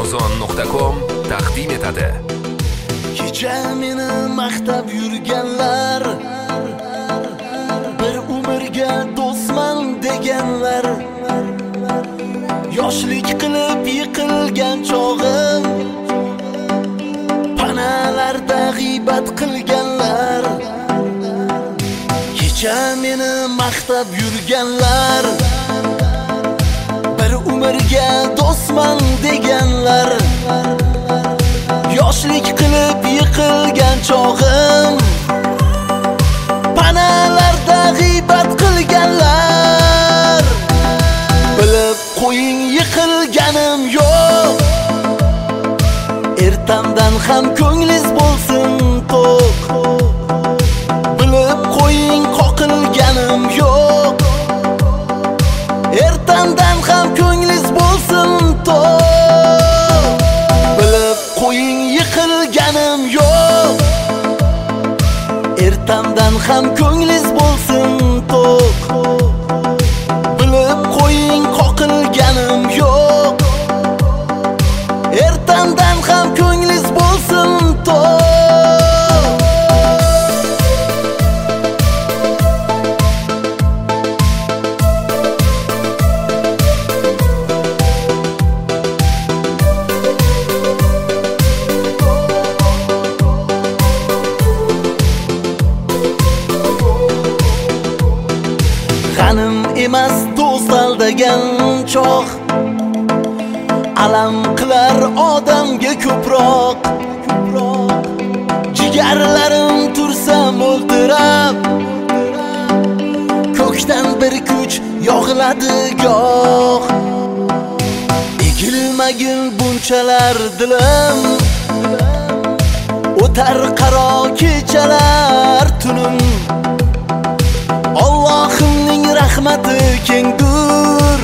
Amazon.com taqdim etadi. Kecha meni maqtab yurganlar, bir umrga do'stman deganlar, yoshlik qilib yiqilgan chog'im, panalarda g'iybat qilganlar. Kecha meni maqtab yurganlar, bir umrga do'stman deganlar, yoshlik qilib yiqilgan chog'im, panalarda g'iybat qilganlar. Bilib qo'ying, yiqilganim yo'q, ertamdan ham ko'nglingiz bo'lsin to'q. Bilib qo'ying, qoqilganim yo'q, ertamdan ham ko'nglingiz bo'lsin to'q. Bilib qo'ying, yiqilganim yo'q, ertamdan ham ko'nglingiz bo'lsin to'q. Bilib qo'ying, qoqilganim yo'q, ertamdan ham ko'nglingiz bo'lsin to'q. G'anim emas do'st aldagan choq, alam qilar odamga ko'proq. Jigarlarim tursa mo'ltirab, ko'kdan bir kuch yog'iladi goh. Egilmagin bunchalar dilim, o'tar qaro kechalar tunim. Allohimning rahmati kengdur,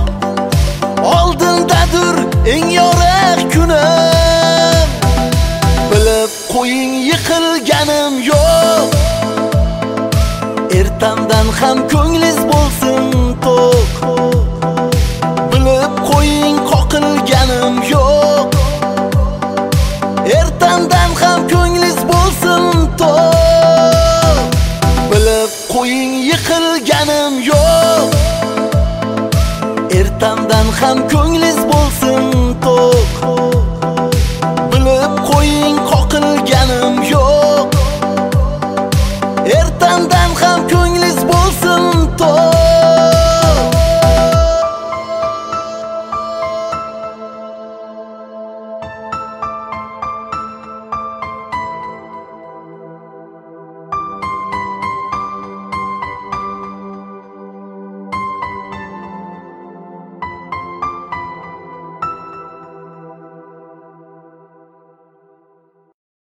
oldindadir eng yorug' kunim. Bilib qo'ying, yiqilganim yo'q, ertamdan ham ko'nglingiz bo'lsin to'q. Bilib qo'ying, qoqilganim yo'q, ertamdan ham ko'nglingiz bo'lsin to'q. Bilib qo'ying, yiqilganim yo'q, ertamdan ham ko'nglingiz bo'lsin to'q.